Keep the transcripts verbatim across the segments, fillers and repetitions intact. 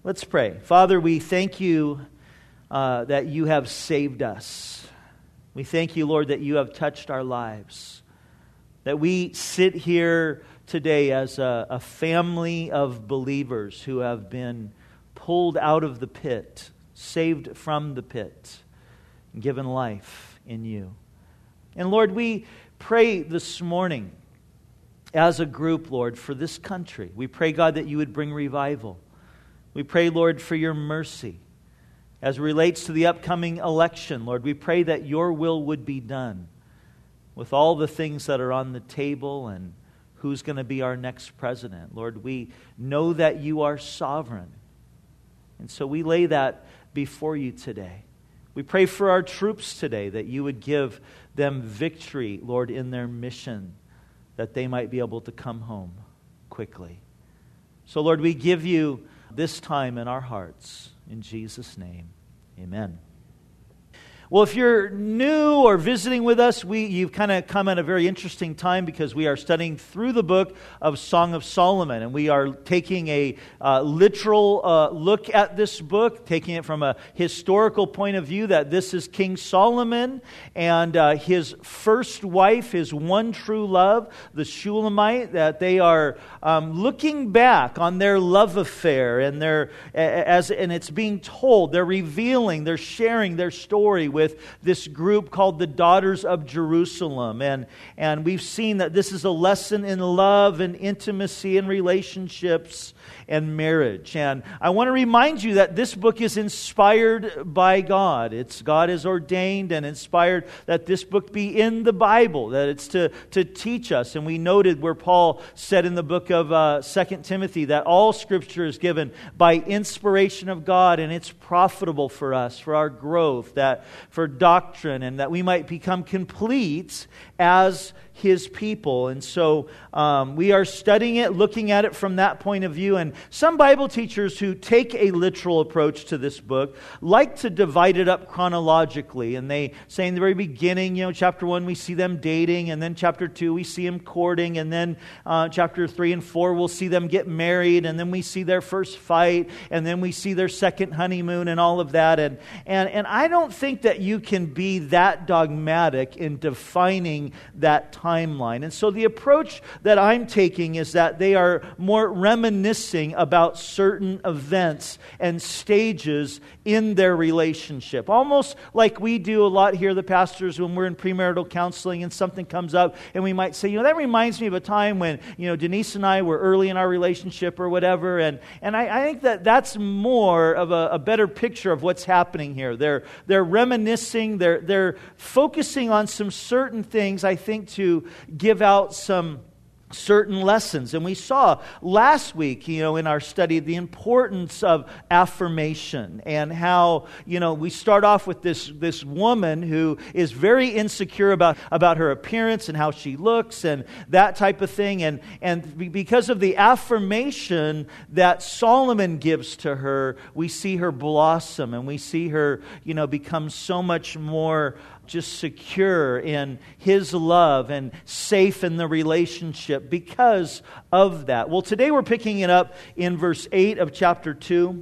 Let's pray. Father, we thank you uh, that you have saved us. We thank you, Lord, that you have touched our lives. That we sit here today as a, a family of believers who have been pulled out of the pit, saved from the pit, and given life in you. And Lord, we pray this morning as a group, Lord, for this country. We pray, God, that you would bring revival. We pray, Lord, for your mercy. As it relates to the upcoming election, Lord, we pray that your will would be done with all the things that are on the table and who's going to be our next president. Lord, we know that you are sovereign. And so we lay that before you today. We pray for our troops today, that you would give them victory, Lord, in their mission, that they might be able to come home quickly. So, Lord, we give you this time in our hearts. In Jesus' name, amen. Well, if you're new or visiting with us, we you've kind of come at a very interesting time because we are studying through the book of Song of Solomon, and we are taking a uh, literal uh, look at this book, taking it from a historical point of view, that this is King Solomon and uh, his first wife, his one true love, the Shulamite, that they are um, looking back on their love affair, and they're as and it's being told, they're revealing, they're sharing their story with this group called the Daughters of Jerusalem. And, and we've seen that this is a lesson in love and intimacy and relationships and marriage. And I want to remind you that this book is inspired by God. It's God has ordained and inspired that this book be in the Bible, that it's to, to teach us. And we noted where Paul said in the book of uh, Second Timothy that all Scripture is given by inspiration of God, and it's profitable for us, for our growth, that for doctrine, and that we might become complete as His people. And so um, we are studying it, looking at it from that point of view. And some Bible teachers who take a literal approach to this book like to divide it up chronologically. And they say in the very beginning, you know, chapter one, we see them dating. And then chapter two, we see them courting. And then uh, chapter three and four, we'll see them get married. And then we see their first fight. And then we see their second honeymoon and all of that. And, and, and I don't think that you can be that dogmatic in defining that timeline. And so the approach that I'm taking is that they are more reminiscing about certain events and stages in their relationship. Almost like we do a lot here, the pastors, when we're in premarital counseling and something comes up and we might say, you know, that reminds me of a time when, you know, Denise and I were early in our relationship or whatever. And, and I, I think that that's more of a, a better picture of what's happening here. They're, they're reminiscing, they're, they're focusing on some certain things, I think, to give out some certain lessons. And we saw last week, you know, in our study, the importance of affirmation and how, you know, we start off with this, this woman who is very insecure about, about her appearance and how she looks and that type of thing. And, and because of the affirmation that Solomon gives to her, we see her blossom and we see her, you know, become so much more just secure in his love and safe in the relationship because of that. Well, today we're picking it up in verse eight of chapter two.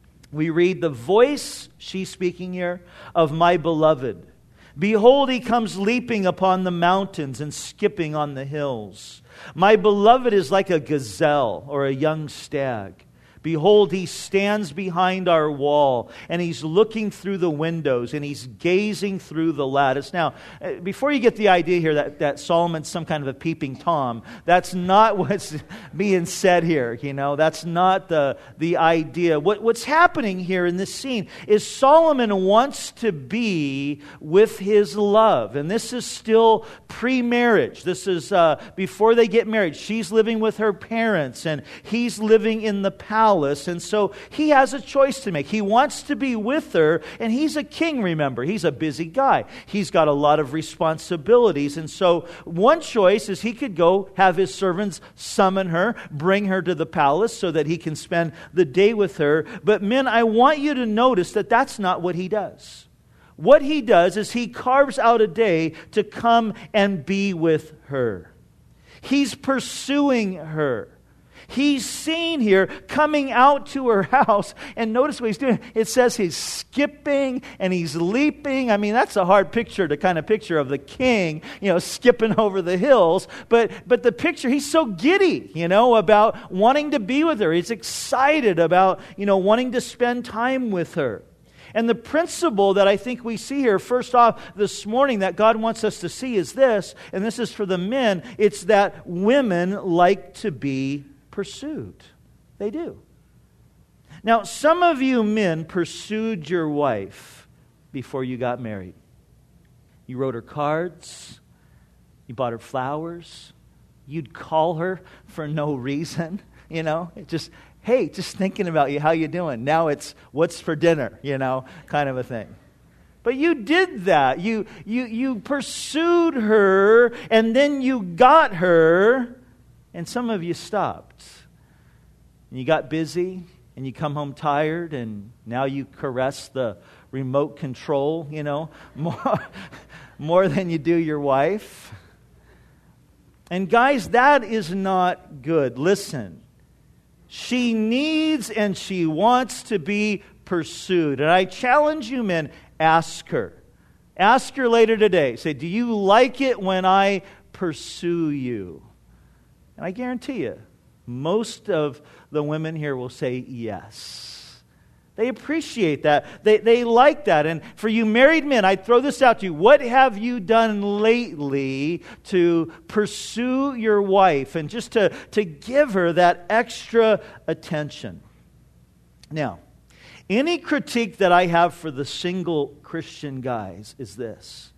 We read, "The voice," she's speaking here, "of my beloved. Behold, he comes leaping upon the mountains and skipping on the hills. My beloved is like a gazelle or a young stag. Behold, he stands behind our wall, and he's looking through the windows, and he's gazing through the lattice." Now, before you get the idea here that, that Solomon's some kind of a peeping Tom, that's not what's being said here, you know. That's not the, the idea. What, what's happening here in this scene is Solomon wants to be with his love, and this is still pre-marriage. This is uh, before they get married. She's living with her parents, and he's living in the palace. And so he has a choice to make. He wants to be with her, and he's a king, remember. He's a busy guy. He's got a lot of responsibilities. And so one choice is he could go have his servants summon her, bring her to the palace so that he can spend the day with her. But men, I want you to notice that that's not what he does. What he does is he carves out a day to come and be with her. He's pursuing her. He's seen here coming out to her house, and notice what he's doing. It says he's skipping and he's leaping. I mean, that's a hard picture to kind of picture of the king, you know, skipping over the hills. But but the picture, he's so giddy, you know, about wanting to be with her. He's excited about, you know, wanting to spend time with her. And the principle that I think we see here, first off this morning, that God wants us to see is this, and this is for the men, it's that women like to be pursued. They do. Now, some of you men pursued your wife before you got married. You wrote her cards. You bought her flowers. You'd call her for no reason, you know. It just, hey, just thinking about you, how you doing? Now it's, what's for dinner, you know, kind of a thing. But you did that. You, you, you pursued her, and then you got her. And some of you stopped. And you got busy, and you come home tired, and now you caress the remote control, you know, more, more than you do your wife. And guys, that is not good. Listen, she needs and she wants to be pursued. And I challenge you men, ask her. Ask her later today. Say, do you like it when I pursue you? And I guarantee you, most of the women here will say yes. They appreciate that. They, they like that. And for you married men, I throw this out to you. What have you done lately to pursue your wife and just to, to give her that extra attention? Now, any critique that I have for the single Christian guys is this.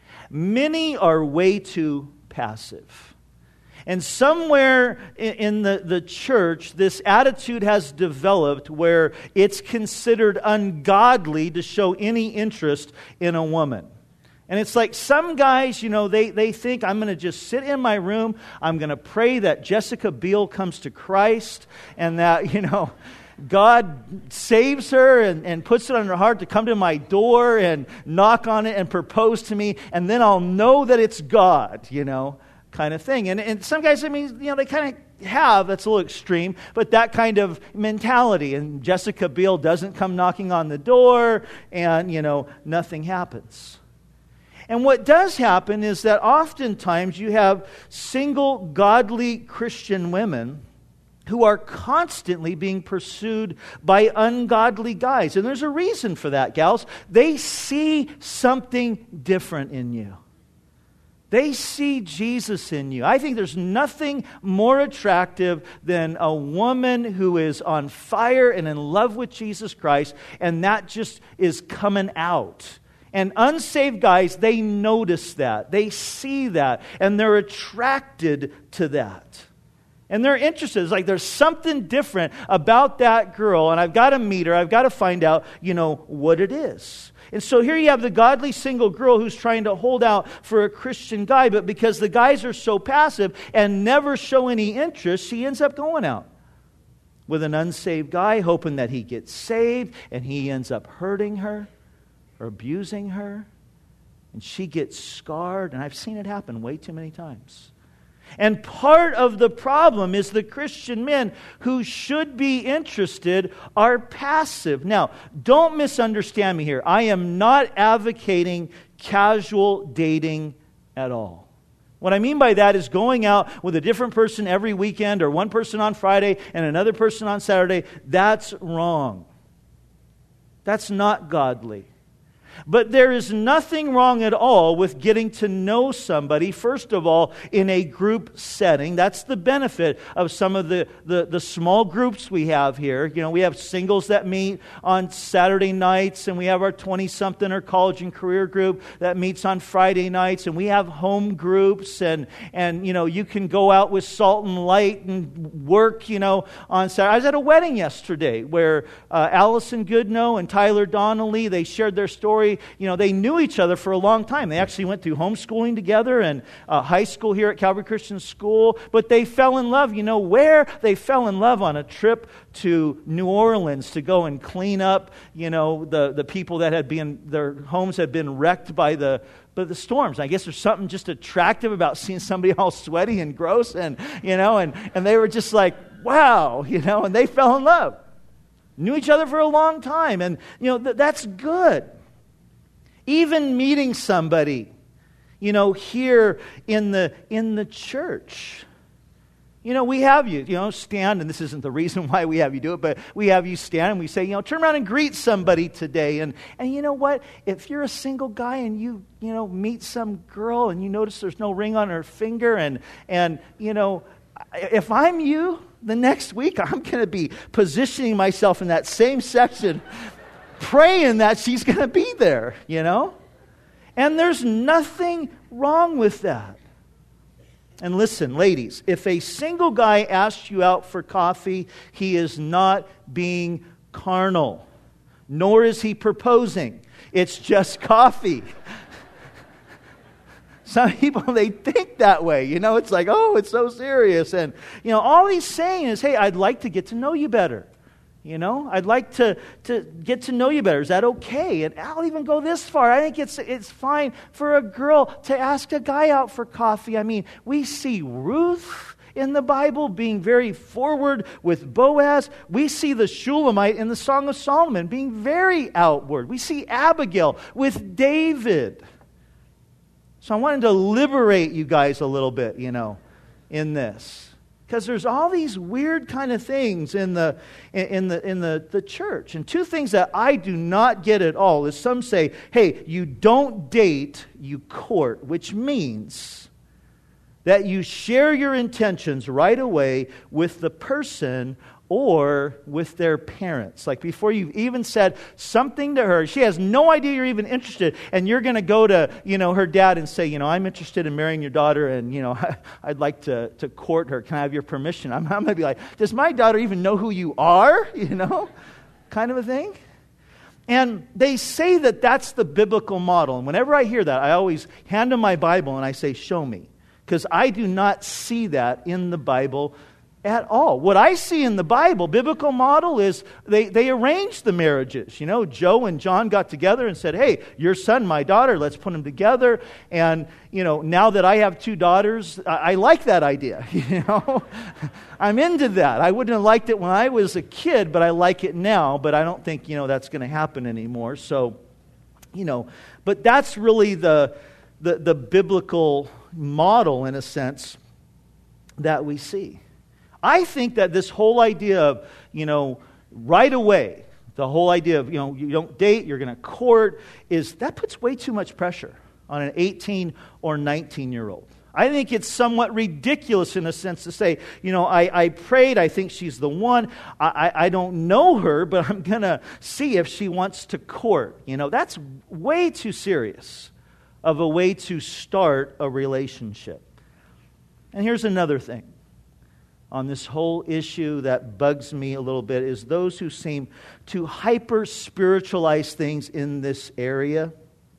Many are way too passive. And somewhere in the, the church, this attitude has developed where it's considered ungodly to show any interest in a woman. And it's like some guys, you know, they, they think, I'm going to just sit in my room, I'm going to pray that Jessica Biel comes to Christ, and that, you know, God saves her and, and puts it on her heart to come to my door and knock on it and propose to me, and then I'll know that it's God, you know, kind of thing. And, and some guys, I mean, you know, they kind of have, that's a little extreme, but that kind of mentality. And Jessica Biel doesn't come knocking on the door, and, you know, nothing happens. And what does happen is that oftentimes you have single, godly Christian women who are constantly being pursued by ungodly guys. And there's a reason for that, gals. They see something different in you. They see Jesus in you. I think there's nothing more attractive than a woman who is on fire and in love with Jesus Christ, and that just is coming out. And unsaved guys, they notice that. They see that, and they're attracted to that. And they're interested. It's like there's something different about that girl, and I've got to meet her. I've got to find out, you know, what it is. And so here you have the godly single girl who's trying to hold out for a Christian guy, but because the guys are so passive and never show any interest, she ends up going out with an unsaved guy, hoping that he gets saved, and he ends up hurting her or abusing her, and she gets scarred, and I've seen it happen way too many times. And part of the problem is the Christian men who should be interested are passive. Now, don't misunderstand me here. I am not advocating casual dating at all. What I mean by that is going out with a different person every weekend, or one person on Friday and another person on Saturday. That's wrong. That's not godly. But there is nothing wrong at all with getting to know somebody, first of all, in a group setting. That's the benefit of some of the, the, the small groups we have here. You know, we have singles that meet on Saturday nights, and we have our twenty-something or college and career group that meets on Friday nights, and we have home groups, and, and you know, you can go out with Salt and Light and work, you know, on Saturday. I was at a wedding yesterday where uh, Allison Goodnow and Tyler Donnelly, they shared their story. You know, they knew each other for a long time. They actually went through homeschooling together and uh, high school here at Calvary Christian School. But they fell in love. You know where? They fell in love on a trip to New Orleans to go and clean up, you know, the, the people that had been, their homes had been wrecked by the But the storms. I guess there's something just attractive about seeing somebody all sweaty and gross, and you know, and, and they were just like, wow, you know, and they fell in love. Knew each other for a long time, and, you know, th- that's good. Even meeting somebody, you know, here in the in the church. You know, we have you, you know, stand, and this isn't the reason why we have you do it, but we have you stand and we say, you know, turn around and greet somebody today. And and you know what? If you're a single guy and you, you know, meet some girl and you notice there's no ring on her finger, and, and you know, if I'm you, the next week I'm going to be positioning myself in that same section, praying that she's going to be there, you know? And there's nothing wrong with that. And listen, ladies, if a single guy asks you out for coffee, he is not being carnal, nor is he proposing. It's just coffee. Some people, they think that way. You know, it's like, oh, it's so serious. And, you know, all he's saying is, hey, I'd like to get to know you better. You know, I'd like to, to get to know you better. Is that okay? And I'll even go this far. I think it's it's fine for a girl to ask a guy out for coffee. I mean, we see Ruth in the Bible being very forward with Boaz. We see the Shulamite in the Song of Solomon being very outward. We see Abigail with David. So I wanted to liberate you guys a little bit, you know, in this. Because there's all these weird kind of things in the in the in the, the church. And two things that I do not get at all is some say, hey, you don't date, you court, which means that you share your intentions right away with the person or with their parents. Like before you've even said something to her, she has no idea you're even interested, and you're going to go to, you know, her dad and say, you know, I'm interested in marrying your daughter, and, you know, I'd like to, to court her. Can I have your permission? I'm, I'm going to be like, does my daughter even know who you are? You know, kind of a thing. And they say that that's the biblical model. And whenever I hear that, I always hand them my Bible and I say, show me. Because I do not see that in the Bible at all. What I see in the Bible, biblical model, is they, they arranged the marriages. You know, Joe and John got together and said, hey, your son, my daughter, let's put them together. And, you know, now that I have two daughters, I, I like that idea. You know, I'm into that. I wouldn't have liked it when I was a kid, but I like it now. But I don't think, you know, that's going to happen anymore. So, you know, but that's really the the, the biblical model, in a sense, that we see. I think that this whole idea of, you know, right away, the whole idea of, you know, you don't date, you're going to court, is that puts way too much pressure on an eighteen or nineteen-year-old. I think it's somewhat ridiculous in a sense to say, you know, I, I prayed, I think she's the one. I, I, I don't know her, but I'm going to see if she wants to court. You know, that's way too serious of a way to start a relationship. And here's another thing on this whole issue that bugs me a little bit is those who seem to hyper-spiritualize things in this area.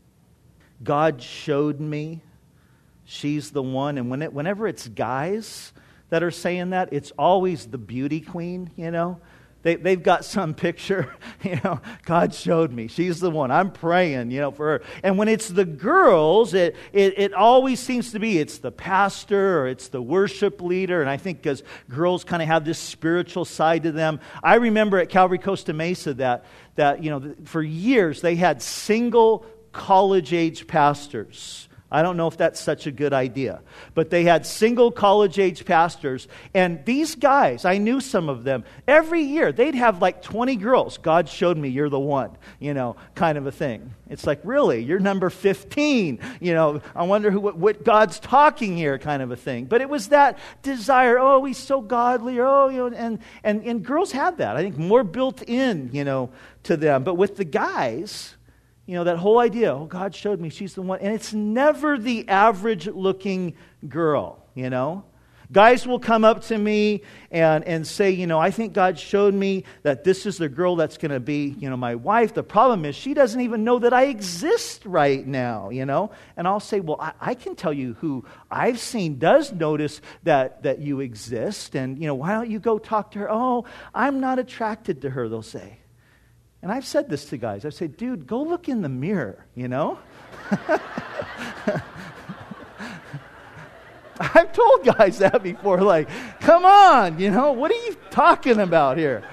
God showed me she's the one. And when it, whenever it's guys that are saying that, it's always the beauty queen, you know. They, they've got some picture, you know, God showed me. She's the one. I'm praying, you know, for her. And when it's the girls, it, it, it always seems to be it's the pastor or it's the worship leader. And I think because girls kind of have this spiritual side to them. I remember at Calvary Costa Mesa that, that you know, for years they had single college-age pastors. I don't know if that's such a good idea. But they had single college-age pastors. And these guys, I knew some of them. Every year, they'd have like twenty girls. God showed me you're the one, you know, kind of a thing. It's like, really? You're number fifteen. You know, I wonder who, what, what God's talking here, kind of a thing. But it was that desire, oh, he's so godly. Or, oh, you know, and, and, and girls have that. I think more built in, you know, to them. But with the guys, you know, that whole idea, oh, God showed me she's the one. And it's never the average-looking girl, you know. Guys will come up to me and, and say, you know, I think God showed me that this is the girl that's going to be, you know, my wife. The problem is she doesn't even know that I exist right now, you know. And I'll say, well, I, I can tell you who I've seen does notice that, that you exist. And, you know, why don't you go talk to her? Oh, I'm not attracted to her, they'll say. And I've said this to guys. I've said, dude, go look in the mirror, you know? I've told guys that before, like, come on, you know, what are you talking about here?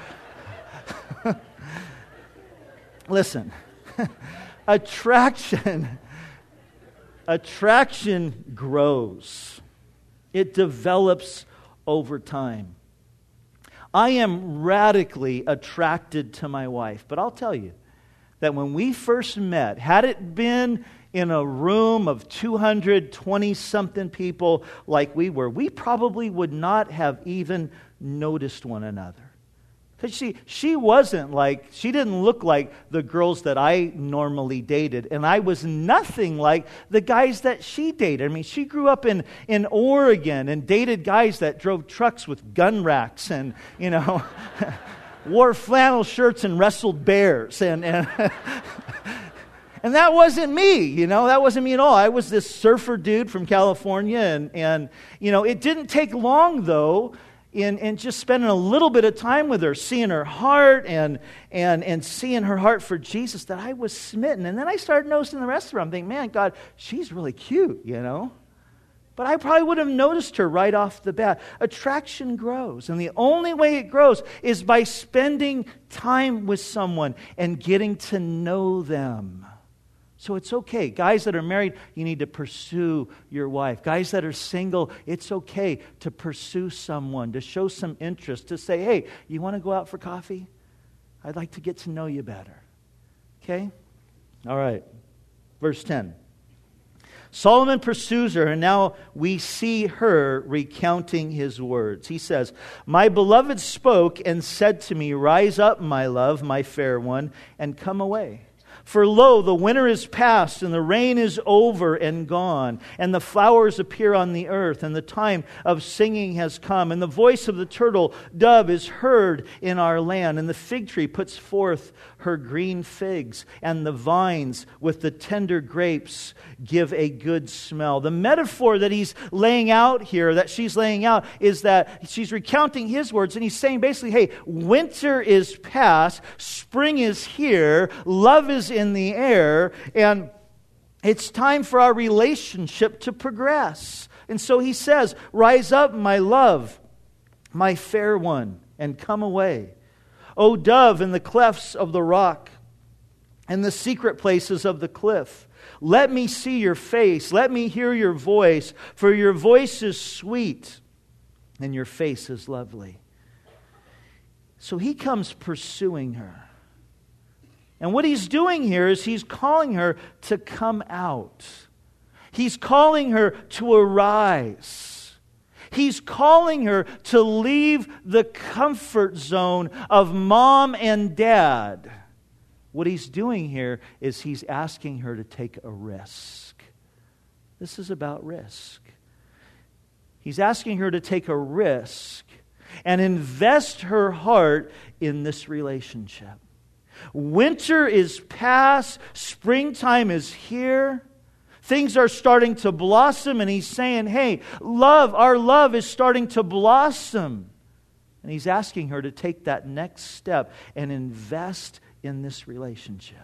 Listen, attraction, attraction grows. It develops over time. I am radically attracted to my wife, but I'll tell you that when we first met, had it been in a room of two hundred twenty-something people like we were, we probably would not have even noticed one another. Because she, she wasn't like, she didn't look like the girls that I normally dated. And I was nothing like the guys that she dated. I mean, she grew up in, in Oregon and dated guys that drove trucks with gun racks and, you know, wore flannel shirts and wrestled bears. And, and, and that wasn't me, you know, that wasn't me at all. I was this surfer dude from California. And, and you know, it didn't take long, though, In, in just spending a little bit of time with her, seeing her heart and, and, and seeing her heart for Jesus, that I was smitten. And then I started noticing the rest of her. I'm thinking, man, God, she's really cute, you know. But I probably would have noticed her right off the bat. Attraction grows. And the only way it grows is by spending time with someone and getting to know them. So it's okay. Guys that are married, you need to pursue your wife. Guys that are single, it's okay to pursue someone, to show some interest, to say, hey, you want to go out for coffee? I'd like to get to know you better. Okay? All right. Verse ten. Solomon pursues her, and now we see her recounting his words. He says, my beloved spoke and said to me, rise up, my love, my fair one, and come away. For lo, the winter is past, and the rain is over and gone, and the flowers appear on the earth, and the time of singing has come, and the voice of the turtle dove is heard in our land, and the fig tree puts forth her green figs, and the vines with the tender grapes give a good smell. The metaphor that he's laying out here, that she's laying out, is that she's recounting his words, and he's saying basically, hey, winter is past, spring is here, love is in the air, and it's time for our relationship to progress. And so he says, rise up, my love, my fair one, and come away. O dove in the clefts of the rock and the secret places of the cliff, let me see your face, let me hear your voice, for your voice is sweet and your face is lovely. So he comes pursuing her. And what he's doing here is he's calling her to come out. He's calling her to arise. He's calling her to leave the comfort zone of mom and dad. What he's doing here is he's asking her to take a risk. This is about risk. He's asking her to take a risk and invest her heart in this relationship. Winter is past, springtime is here. Things are starting to blossom, and he's saying, hey, love, our love is starting to blossom. And he's asking her to take that next step and invest in this relationship.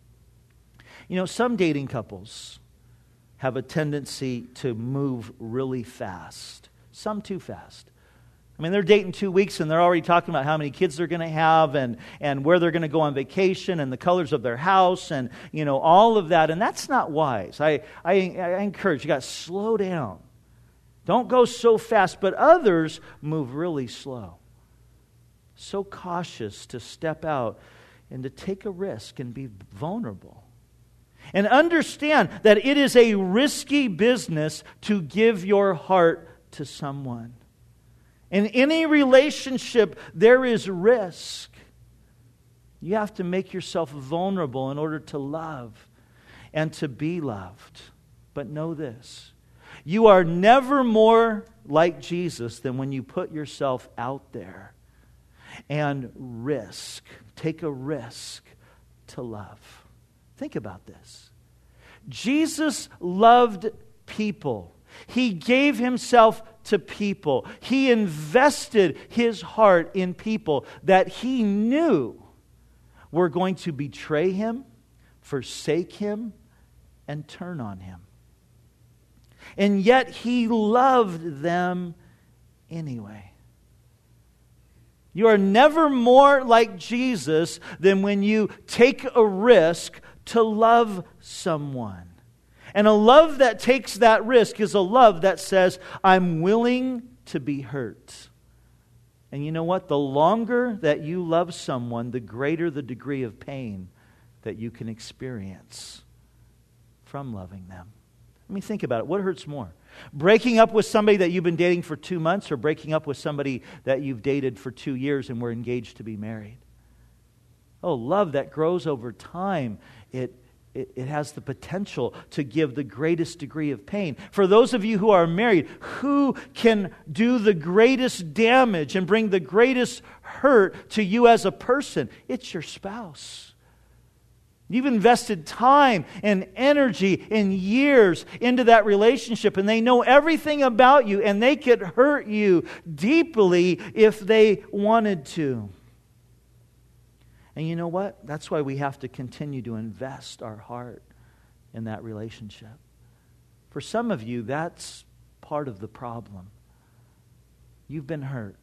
You know, some dating couples have a tendency to move really fast, some too fast. I mean, they're dating two weeks and they're already talking about how many kids they're going to have and, and where they're going to go on vacation and the colors of their house and, you know, all of that. And that's not wise. I, I, I encourage you guys, slow down. Don't go so fast. But others move really slow. So cautious to step out and to take a risk and be vulnerable. And understand that it is a risky business to give your heart to someone. In any relationship, there is risk. You have to make yourself vulnerable in order to love and to be loved. But know this, you are never more like Jesus than when you put yourself out there and risk, take a risk to love. Think about this. Jesus loved people. He gave himself to people. He invested his heart in people that he knew were going to betray him, forsake him, and turn on him. And yet He loved them anyway. You are never more like Jesus than when you take a risk to love someone. And a love that takes that risk is a love that says, I'm willing to be hurt. And you know what? The longer that you love someone, the greater the degree of pain that you can experience from loving them. I mean, think about it. What hurts more? Breaking up with somebody that you've been dating for two months or breaking up with somebody that you've dated for two years and were engaged to be married? Oh, love that grows over time, it, it, it has the potential to give the greatest degree of pain. For those of you who are married, who can do the greatest damage and bring the greatest hurt to you as a person? It's your spouse. You've invested time and energy and years into that relationship, and they know everything about you, and they could hurt you deeply if they wanted to. And you know what? That's why we have to continue to invest our heart in that relationship. For some of you, that's part of the problem. You've been hurt.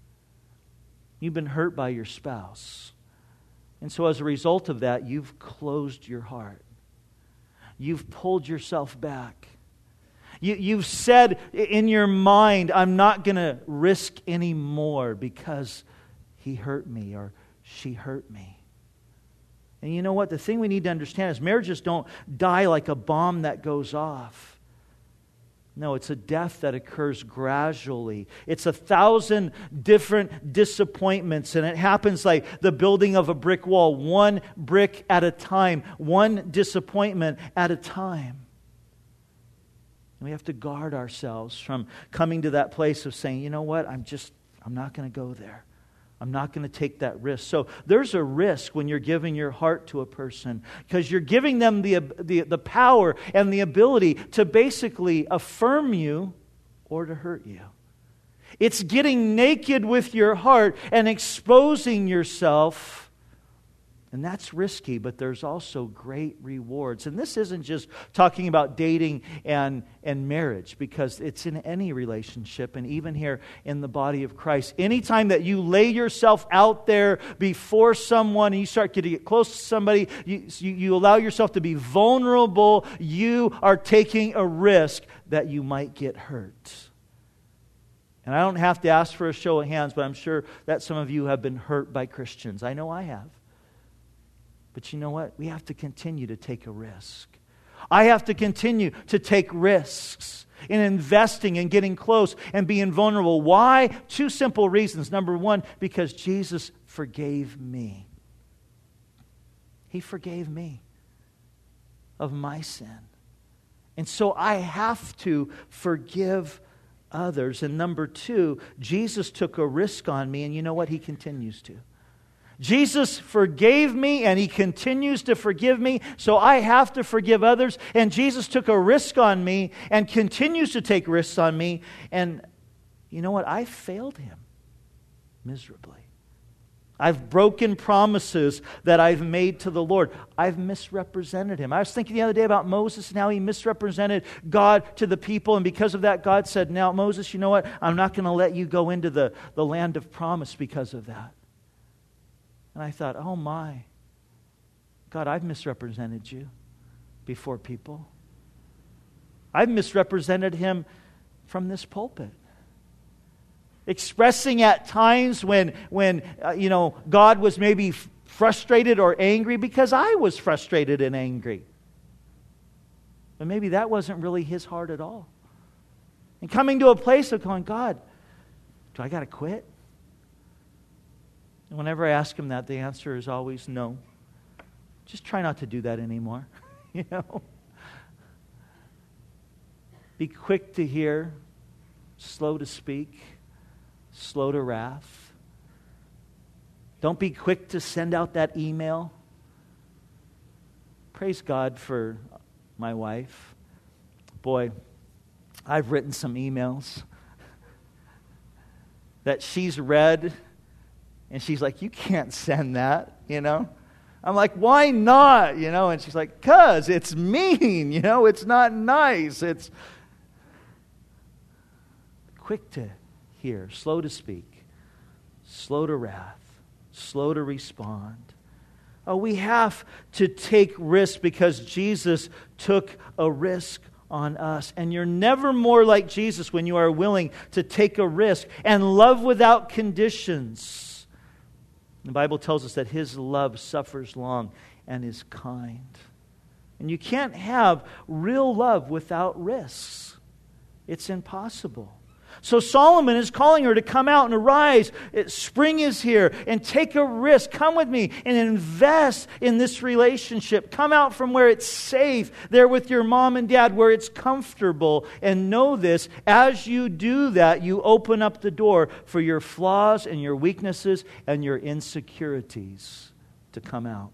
You've been hurt by your spouse. And so as a result of that, you've closed your heart. You've pulled yourself back. You, you've said in your mind, I'm not going to risk any more because he hurt me or she hurt me. And you know what? The thing we need to understand is marriages don't die like a bomb that goes off. No, it's a death that occurs gradually. It's a thousand different disappointments, and it happens like the building of a brick wall, one brick at a time, one disappointment at a time. And we have to guard ourselves from coming to that place of saying, you know what, I'm just, I'm not going to go there. I'm not going to take that risk. So there's a risk when you're giving your heart to a person because you're giving them the, the, the power and the ability to basically affirm you or to hurt you. It's getting naked with your heart and exposing yourself. And that's risky, but there's also great rewards. And this isn't just talking about dating and, and marriage, because it's in any relationship, and even here in the body of Christ. Anytime that you lay yourself out there before someone and you start to get close to somebody, you, you, you allow yourself to be vulnerable, you are taking a risk that you might get hurt. And I don't have to ask for a show of hands, but I'm sure that some of you have been hurt by Christians. I know I have. But you know what? We have to continue to take a risk. I have to continue to take risks in investing and getting close and being vulnerable. Why? Two simple reasons. Number one, because Jesus forgave me. He forgave me of my sin. And so I have to forgive others. And number two, Jesus took a risk on me, and you know what? He continues to. Jesus forgave me, and He continues to forgive me, so I have to forgive others. And Jesus took a risk on me and continues to take risks on me. And you know what? I failed Him miserably. I've broken promises that I've made to the Lord. I've misrepresented Him. I was thinking the other day about Moses and how he misrepresented God to the people. And because of that, God said, now, Moses, you know what? I'm not going to let you go into the, the land of promise because of that. And I thought, oh my, God, I've misrepresented you before people. I've misrepresented Him from this pulpit. Expressing at times when, when uh, you know, God was maybe f- frustrated or angry because I was frustrated and angry. But maybe that wasn't really His heart at all. And coming to a place of going, God, do I got to quit? And whenever I ask Him that, the answer is always no. Just try not to do that anymore. You know? Be quick to hear, slow to speak, slow to wrath. Don't be quick to send out that email. Praise God for my wife. Boy, I've written some emails that she's read. And she's like, you can't send that, you know. I'm like, why not, you know? And she's like, because it's mean, you know. It's not nice. It's, quick to hear, slow to speak, slow to wrath, slow to respond. Oh, we have to take risks because Jesus took a risk on us. And you're never more like Jesus when you are willing to take a risk and love without conditions. The Bible tells us that His love suffers long and is kind. And you can't have real love without risks. It's impossible. So Solomon is calling her to come out and arise. Spring is here, and take a risk. Come with me and invest in this relationship. Come out from where it's safe, there with your mom and dad, where it's comfortable. And know this, as you do that, you open up the door for your flaws and your weaknesses and your insecurities to come out.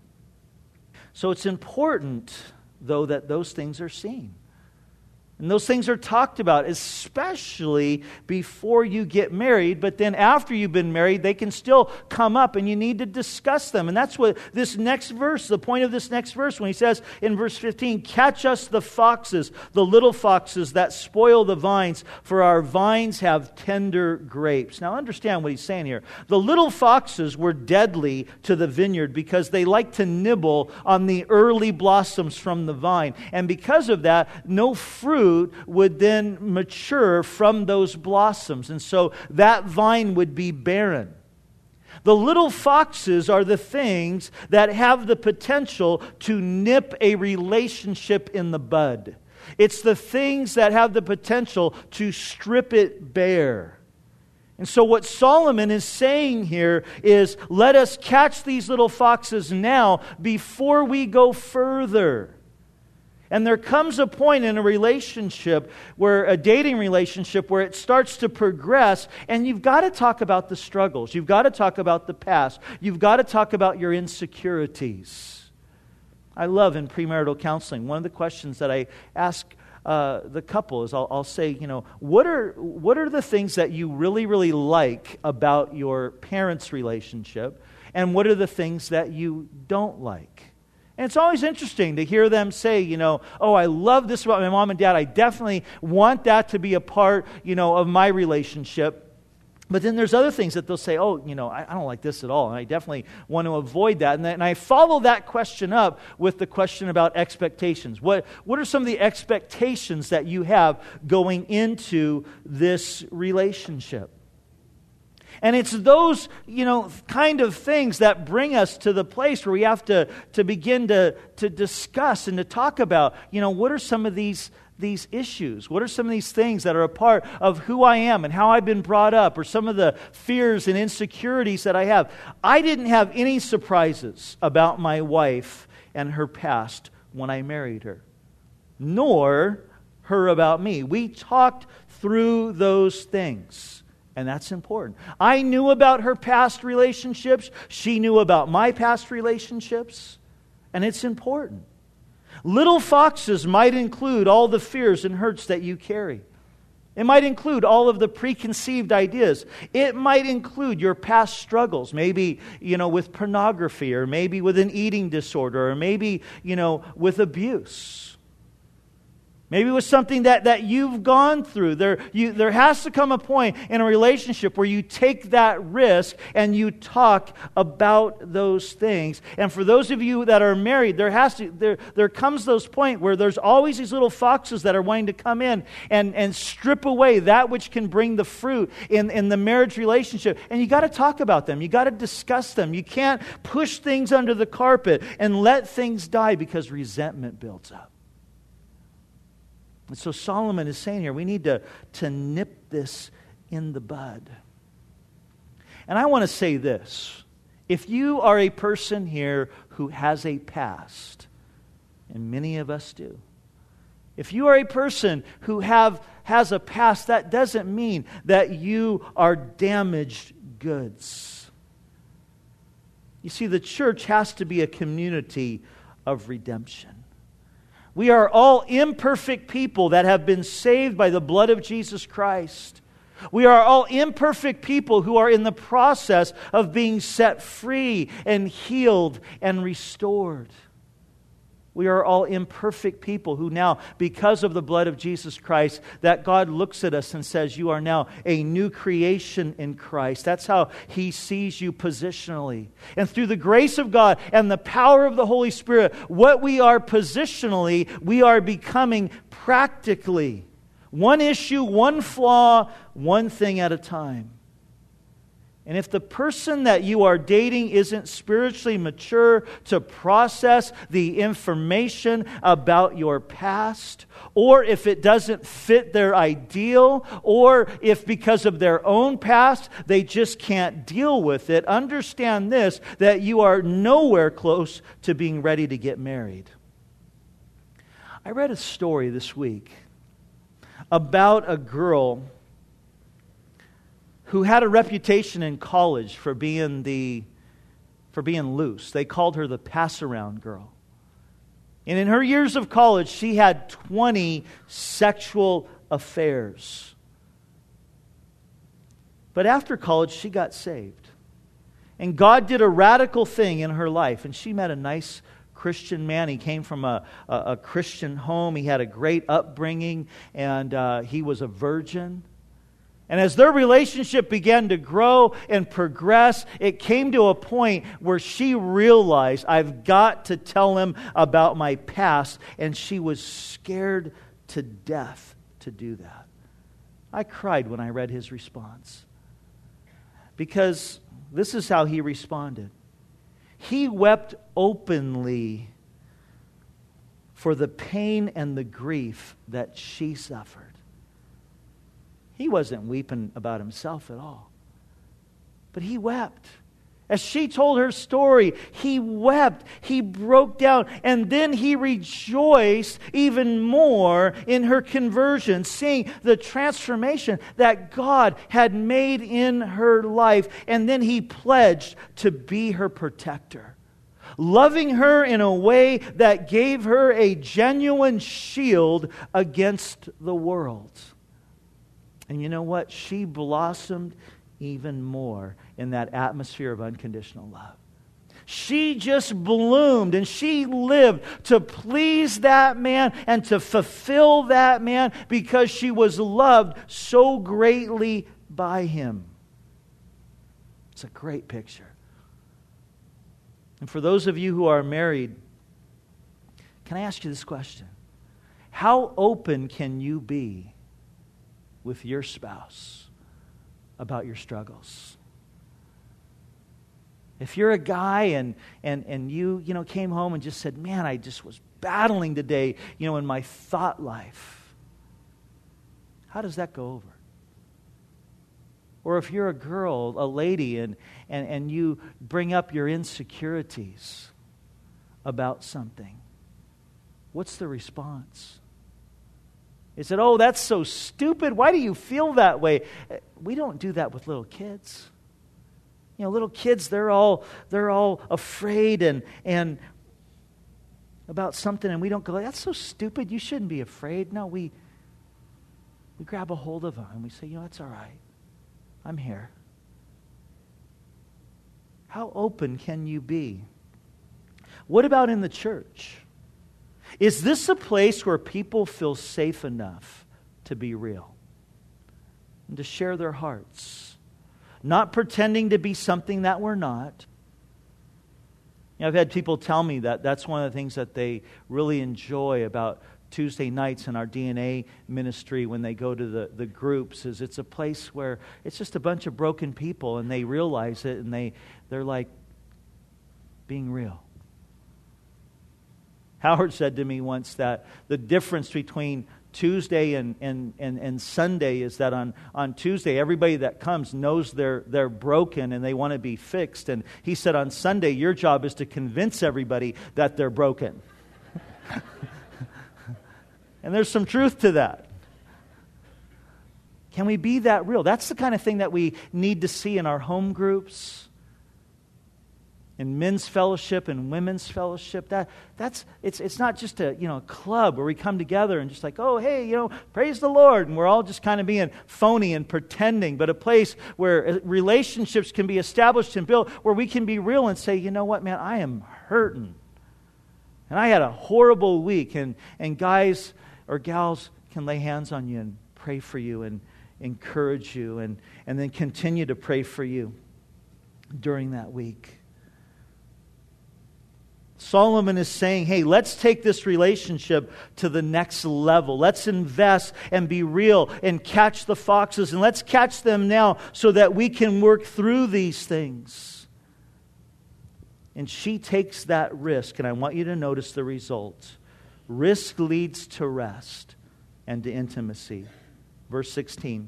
So it's important, though, that those things are seen. And those things are talked about, especially before you get married. But then after you've been married, they can still come up and you need to discuss them. And that's what this next verse, the point of this next verse, when he says in verse fifteen, catch us the foxes, the little foxes that spoil the vines, for our vines have tender grapes. Now understand what he's saying here. The little foxes were deadly to the vineyard because they like to nibble on the early blossoms from the vine. And because of that, no fruit would then mature from those blossoms. And so that vine would be barren. The little foxes are the things that have the potential to nip a relationship in the bud. It's the things that have the potential to strip it bare. And so what Solomon is saying here is, let us catch these little foxes now before we go further. And there comes a point in a relationship, where a dating relationship, where it starts to progress, and you've got to talk about the struggles. You've got to talk about the past. You've got to talk about your insecurities. I love in premarital counseling, one of the questions that I ask uh, the couple is I'll, I'll say, you know, what are what are the things that you really, really like about your parents' relationship, and what are the things that you don't like? And it's always interesting to hear them say, you know, oh, I love this about my mom and dad. I definitely want that to be a part, you know, of my relationship. But then there's other things that they'll say, oh, you know, I, I don't like this at all. And I definitely want to avoid that. And, then, and I follow that question up with the question about expectations. What, what are some of the expectations that you have going into this relationship? And it's those, you know, kind of things that bring us to the place where we have to, to begin to, to discuss and to talk about, you know, what are some of these, these issues? What are some of these things that are a part of who I am and how I've been brought up, or some of the fears and insecurities that I have? I didn't have any surprises about my wife and her past when I married her, nor her about me. We talked through those things. And that's important. I knew about her past relationships. She knew about my past relationships. And it's important. Little foxes might include all the fears and hurts that you carry. It might include all of the preconceived ideas. It might include your past struggles, maybe, you know, with pornography, or maybe with an eating disorder, or maybe, you know, with abuse. Maybe it was something that, that you've gone through. There, you, there has to come a point in a relationship where you take that risk and you talk about those things. And for those of you that are married, there has to there, there comes those point where there's always these little foxes that are wanting to come in and, and strip away that which can bring the fruit in, in the marriage relationship. And you got to talk about them. You got to discuss them. You can't push things under the carpet and let things die because resentment builds up. And so Solomon is saying here, we need to, to nip this in the bud. And I want to say this. If you are a person here who has a past, and many of us do, if you are a person who have has a past, that doesn't mean that you are damaged goods. You see, the church has to be a community of redemption. We are all imperfect people that have been saved by the blood of Jesus Christ. We are all imperfect people who are in the process of being set free and healed and restored. We are all imperfect people who now, because of the blood of Jesus Christ, that God looks at us and says, you are now a new creation in Christ. That's how He sees you positionally. And through the grace of God and the power of the Holy Spirit, what we are positionally, we are becoming practically. One issue, one flaw, one thing at a time. And if the person that you are dating isn't spiritually mature to process the information about your past, or if it doesn't fit their ideal, or if because of their own past they just can't deal with it, understand this, that you are nowhere close to being ready to get married. I read a story this week about a girl who had a reputation in college for being the for being loose. They called her the pass-around girl. And in her years of college, she had twenty sexual affairs. But after college, she got saved. And God did a radical thing in her life. And she met a nice Christian man. He came from a, a, a Christian home. He had a great upbringing. And uh, he was a virgin. And as their relationship began to grow and progress, it came to a point where she realized, I've got to tell him about my past. And she was scared to death to do that. I cried when I read his response. Because this is how he responded. He wept openly for the pain and the grief that she suffered. He wasn't weeping about himself at all. But he wept. As she told her story, he wept. He broke down. And then he rejoiced even more in her conversion, seeing the transformation that God had made in her life. And then he pledged to be her protector, loving her in a way that gave her a genuine shield against the world. And you know what? She blossomed even more in that atmosphere of unconditional love. She just bloomed and she lived to please that man and to fulfill that man because she was loved so greatly by him. It's a great picture. And for those of you who are married, can I ask you this question? How open can you be with your spouse about your struggles? If you're a guy and and and you you know came home and just said, man, I just was battling today, you know, in my thought life. How does that go over? Or if you're a girl, a lady, and and, and you bring up your insecurities about something, what's the response? Is it, oh, that's so stupid. Why do you feel that way? We don't do that with little kids. You know, little kids, they're all they're all afraid and and about something, and we don't go, that's so stupid. You shouldn't be afraid. No, we we grab a hold of them and we say, you know, that's all right. I'm here. How open can you be? What about in the church? Is this a place where people feel safe enough to be real and to share their hearts? Not pretending to be something that we're not. You know, I've had people tell me that that's one of the things that they really enjoy about Tuesday nights in our D N A ministry when they go to the, the groups, is it's a place where it's just a bunch of broken people and they realize it and they, they're like being real. Howard said to me once that the difference between Tuesday and, and, and, and Sunday is that on, on Tuesday, everybody that comes knows they're, they're broken and they want to be fixed. And he said on Sunday, your job is to convince everybody that they're broken. And there's some truth to that. Can we be that real? That's the kind of thing that we need to see in our home groups, in men's fellowship and women's fellowship. That that's it's it's not just a you know club where we come together and just like, oh hey, you know, praise the Lord, and we're all just kind of being phony and pretending, but a place where relationships can be established and built, where we can be real and say, you know what, man, I am hurting. And I had a horrible week. And, and guys or gals can lay hands on you and pray for you and encourage you and, and then continue to pray for you during that week. Solomon is saying, hey, let's take this relationship to the next level. Let's invest and be real and catch the foxes. And let's catch them now so that we can work through these things. And she takes that risk. And I want you to notice the result. Risk leads to rest and to intimacy. Verse sixteen.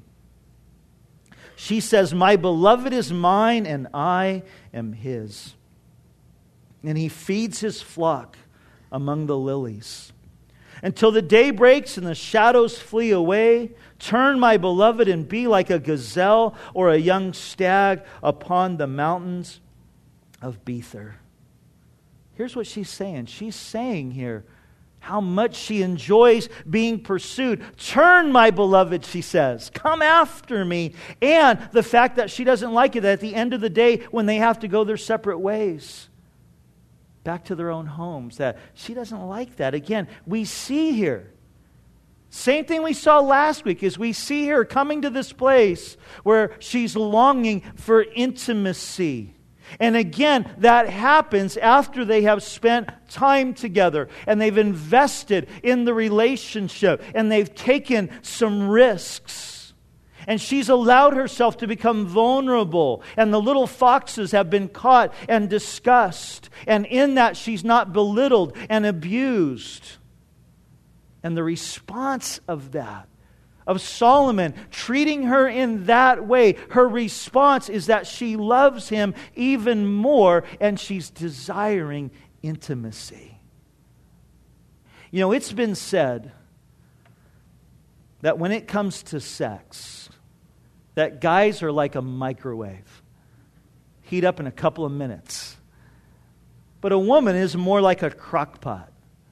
She says, my beloved is mine and I am his. And he feeds his flock among the lilies. Until the day breaks and the shadows flee away, turn, my beloved, and be like a gazelle or a young stag upon the mountains of Bether. Here's what she's saying. She's saying here how much she enjoys being pursued. Turn, my beloved, she says. Come after me. And the fact that she doesn't like it, that at the end of the day, when they have to go their separate ways, back to their own homes, that she doesn't like that. Again, we see here, same thing we saw last week, is we see her coming to this place where she's longing for intimacy. And again, that happens after they have spent time together and they've invested in the relationship and they've taken some risks. And she's allowed herself to become vulnerable. And the little foxes have been caught and discussed. And in that, she's not belittled and abused. And the response of that, of Solomon treating her in that way, her response is that she loves him even more and she's desiring intimacy. You know, it's been said that when it comes to sex, that guys are like a microwave. Heat up in a couple of minutes. But a woman is more like a crock pot.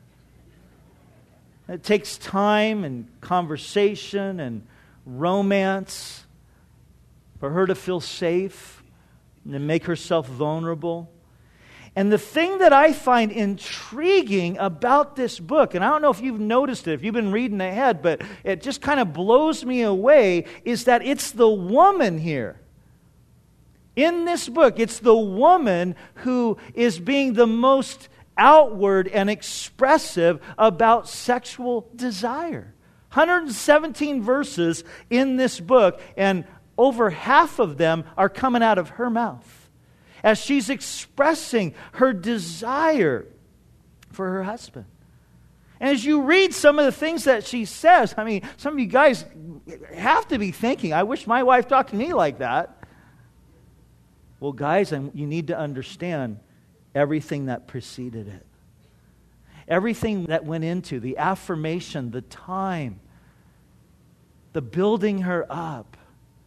It takes time and conversation and romance for her to feel safe and to make herself vulnerable. And the thing that I find intriguing about this book, and I don't know if you've noticed it, if you've been reading ahead, but it just kind of blows me away, is that it's the woman here. In this book, it's the woman who is being the most outward and expressive about sexual desire. one hundred seventeen verses in this book, and over half of them are coming out of her mouth as she's expressing her desire for her husband. And as you read some of the things that she says, I mean, some of you guys have to be thinking, I wish my wife talked to me like that. Well, guys, you need to understand everything that preceded it. Everything that went into the affirmation, the time, the building her up,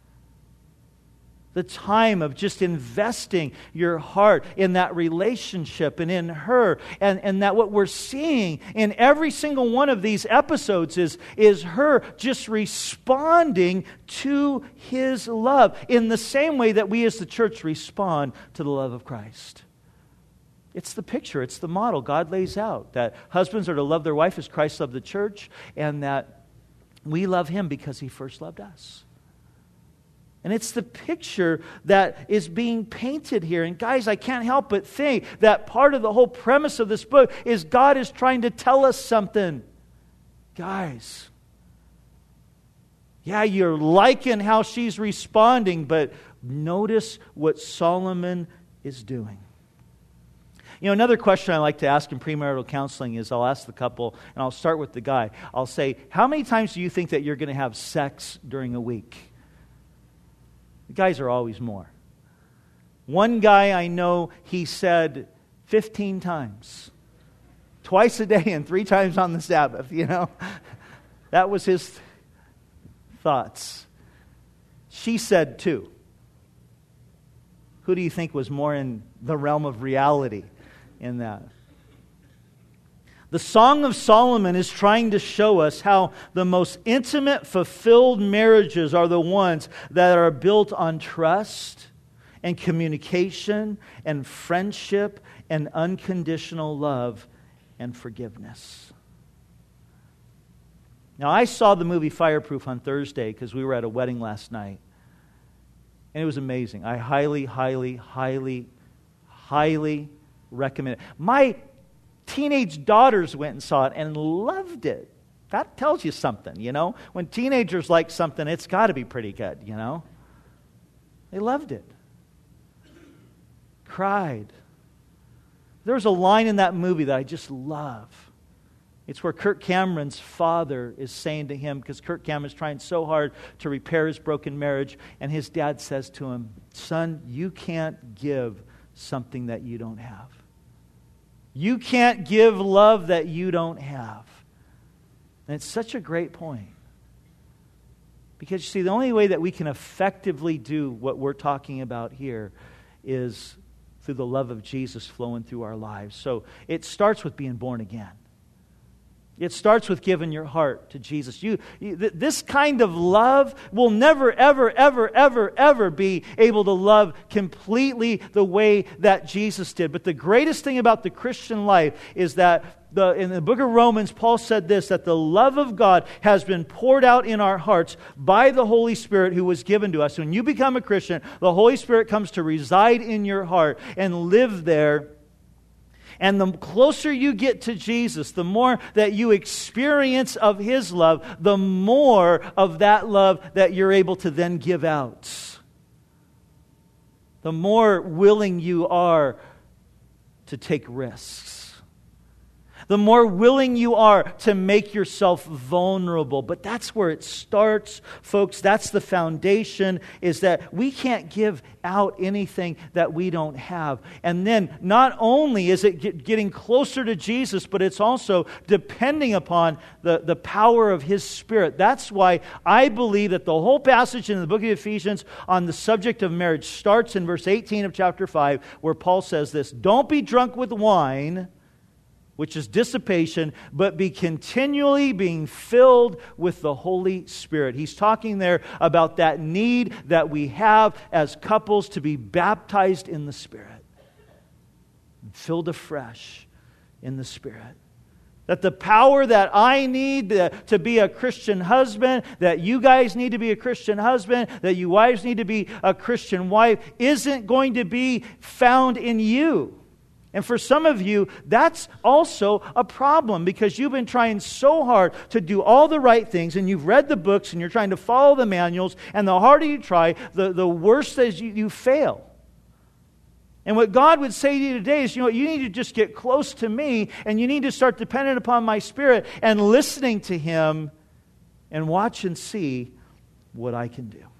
the time of just investing your heart in that relationship and in her. And, and that what we're seeing in every single one of these episodes is, is her just responding to his love in the same way that we as the church respond to the love of Christ. It's the picture, it's the model God lays out, that husbands are to love their wife as Christ loved the church, and that we love him because he first loved us. And it's the picture that is being painted here. And guys, I can't help but think that part of the whole premise of this book is God is trying to tell us something. Guys, yeah, you're liking how she's responding, but notice what Solomon is doing. You know, another question I like to ask in premarital counseling is I'll ask the couple, and I'll start with the guy. I'll say, how many times do you think that you're going to have sex during a week? The guys are always more. One guy I know, he said fifteen times. Twice a day and three times on the Sabbath, you know. That was his thoughts. She said two. Who do you think was more in the realm of reality in that? The Song of Solomon is trying to show us how the most intimate, fulfilled marriages are the ones that are built on trust and communication and friendship and unconditional love and forgiveness. Now, I saw the movie Fireproof on Thursday because we were at a wedding last night. And it was amazing. I highly, highly, highly, highly recommend it. My teenage daughters went and saw it and loved it. That tells you something, you know? When teenagers like something, it's got to be pretty good, you know? They loved it. Cried. There's a line in that movie that I just love. It's where Kirk Cameron's father is saying to him, because Kirk Cameron's trying so hard to repair his broken marriage, and his dad says to him, "Son, you can't give something that you don't have. You can't give love that you don't have." And it's such a great point. Because you see, the only way that we can effectively do what we're talking about here is through the love of Jesus flowing through our lives. So it starts with being born again. It starts with giving your heart to Jesus. You, you th- this kind of love will never, ever, ever, ever, ever be able to love completely the way that Jesus did. But the greatest thing about the Christian life is that the, in the book of Romans, Paul said this, that the love of God has been poured out in our hearts by the Holy Spirit who was given to us. When you become a Christian, the Holy Spirit comes to reside in your heart and live there. And the closer you get to Jesus, the more that you experience of His love, the more of that love that you're able to then give out. The more willing you are to take risks. The more willing you are to make yourself vulnerable. But that's where it starts, folks. That's the foundation, is that we can't give out anything that we don't have. And then not only is it get, getting closer to Jesus, but it's also depending upon the, the power of His Spirit. That's why I believe that the whole passage in the book of Ephesians on the subject of marriage starts in verse eighteen of chapter five, where Paul says this, "Don't be drunk with wine, which is dissipation, but be continually being filled with the Holy Spirit." He's talking there about that need that we have as couples to be baptized in the Spirit, filled afresh in the Spirit. That the power that I need to be a Christian husband, that you guys need to be a Christian husband, that you wives need to be a Christian wife, isn't going to be found in you. And for some of you, that's also a problem, because you've been trying so hard to do all the right things, and you've read the books, and you're trying to follow the manuals, and the harder you try, the, the worse as you, you fail. And what God would say to you today is, you know, you need to just get close to me, and you need to start depending upon my Spirit and listening to Him and watch and see what I can do.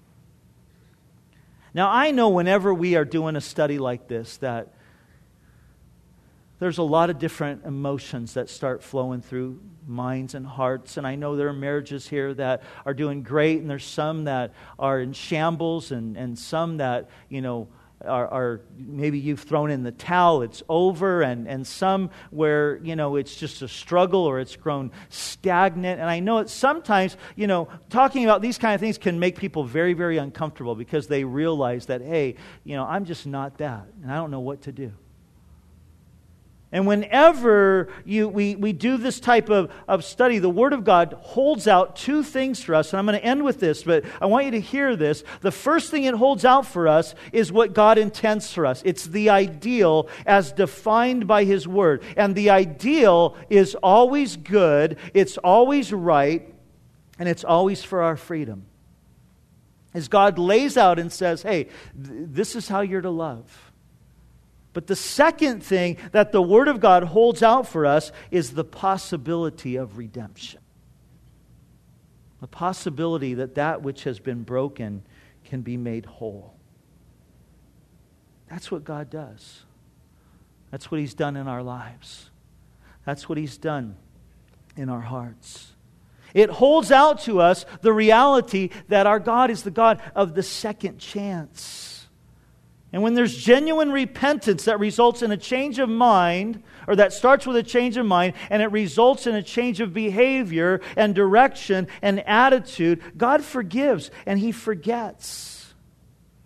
Now, I know whenever we are doing a study like this that there's a lot of different emotions that start flowing through minds and hearts. And I know there are marriages here that are doing great, and there's some that are in shambles, and, and some that, you know, are, are maybe you've thrown in the towel, it's over, and, and some where, you know, it's just a struggle or it's grown stagnant. And I know it sometimes, you know, talking about these kind of things can make people very, very uncomfortable, because they realize that, hey, you know, I'm just not that, and I don't know what to do. And whenever you, we, we do this type of, of study, the Word of God holds out two things for us. And I'm going to end with this, but I want you to hear this. The first thing it holds out for us is what God intends for us. It's the ideal as defined by His Word. And the ideal is always good, it's always right, and it's always for our freedom. As God lays out and says, hey, th- this is how you're to love. But the second thing that the Word of God holds out for us is the possibility of redemption. The possibility that that which has been broken can be made whole. That's what God does. That's what He's done in our lives. That's what He's done in our hearts. It holds out to us the reality that our God is the God of the second chance. And when there's genuine repentance that results in a change of mind, or that starts with a change of mind, and it results in a change of behavior and direction and attitude, God forgives and He forgets.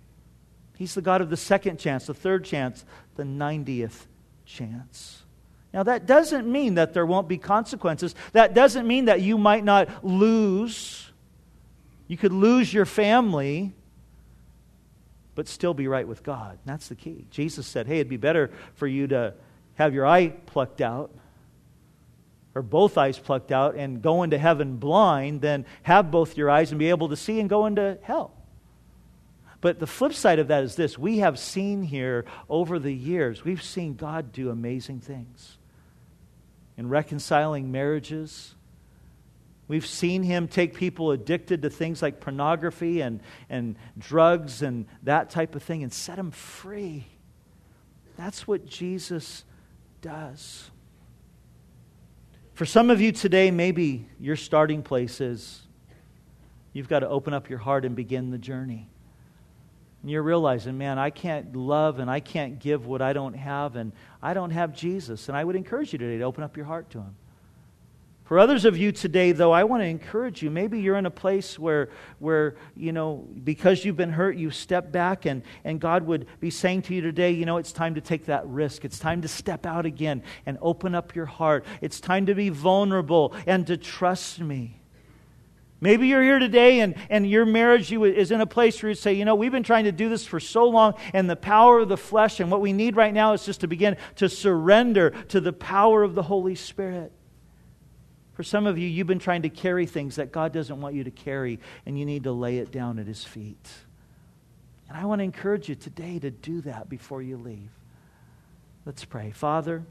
He's the God of the second chance, the third chance, the ninetieth chance. Now, that doesn't mean that there won't be consequences. That doesn't mean that you might not lose. You could lose your family, but still be right with God. That's the key. Jesus said, hey, it'd be better for you to have your eye plucked out, or both eyes plucked out, and go into heaven blind than have both your eyes and be able to see and go into hell. But the flip side of that is this. We have seen here over the years, we've seen God do amazing things in reconciling marriages. We've seen Him take people addicted to things like pornography and, and drugs and that type of thing and set them free. That's what Jesus does. For some of you today, maybe your starting place is you've got to open up your heart and begin the journey. And you're realizing, man, I can't love and I can't give what I don't have, and I don't have Jesus. And I would encourage you today to open up your heart to Him. For others of you today, though, I want to encourage you. Maybe you're in a place where, where you know, because you've been hurt, you step back, and, and God would be saying to you today, you know, it's time to take that risk. It's time to step out again and open up your heart. It's time to be vulnerable and to trust me. Maybe you're here today and, and your marriage you, is in a place where you say, you know, we've been trying to do this for so long, and the power of the flesh, and what we need right now is just to begin to surrender to the power of the Holy Spirit. For some of you, you've been trying to carry things that God doesn't want you to carry, and you need to lay it down at His feet. And I want to encourage you today to do that before you leave. Let's pray. Father,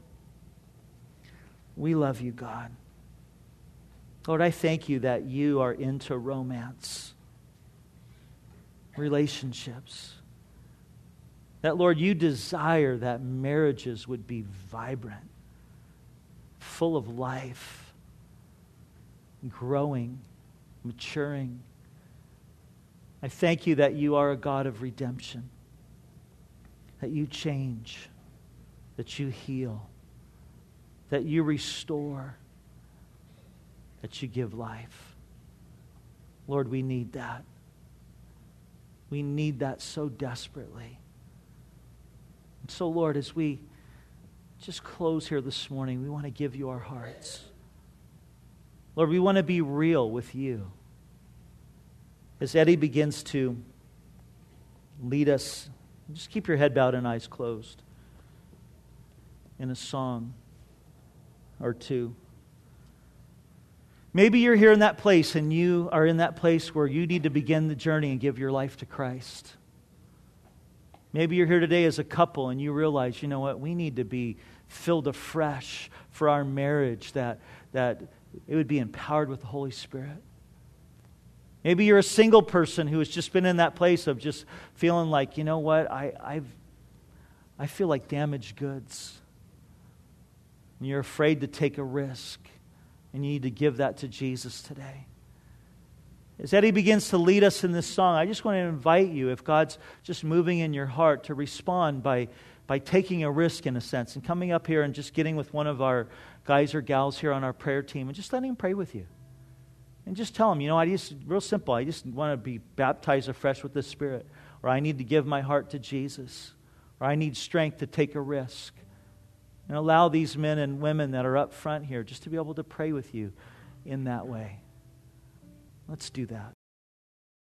we love you, God. Lord, I thank you that you are into romance, relationships. That, Lord, you desire that marriages would be vibrant, full of life, growing, maturing. I thank you that you are a God of redemption, that you change, that you heal, that you restore, that you give life. Lord, we need that. We need that so desperately. And so, Lord, as we just close here this morning, we want to give you our hearts. Lord, we want to be real with you. As Eddie begins to lead us, just keep your head bowed and eyes closed in a song or two. Maybe you're here in that place and you are in that place where you need to begin the journey and give your life to Christ. Maybe you're here today as a couple and you realize, you know what, we need to be filled afresh for our marriage, that, that it would be empowered with the Holy Spirit. Maybe you're a single person who has just been in that place of just feeling like, you know what, I, I've, I feel like damaged goods. And you're afraid to take a risk. And you need to give that to Jesus today. As Eddie begins to lead us in this song, I just want to invite you, if God's just moving in your heart, to respond by, by taking a risk in a sense and coming up here and just getting with one of our guys or gals here on our prayer team and just letting him pray with you. And just tell him, you know, I just, real simple, I just want to be baptized afresh with the Spirit. Or I need to give my heart to Jesus. Or I need strength to take a risk. And allow these men and women that are up front here just to be able to pray with you in that way. Let's do that.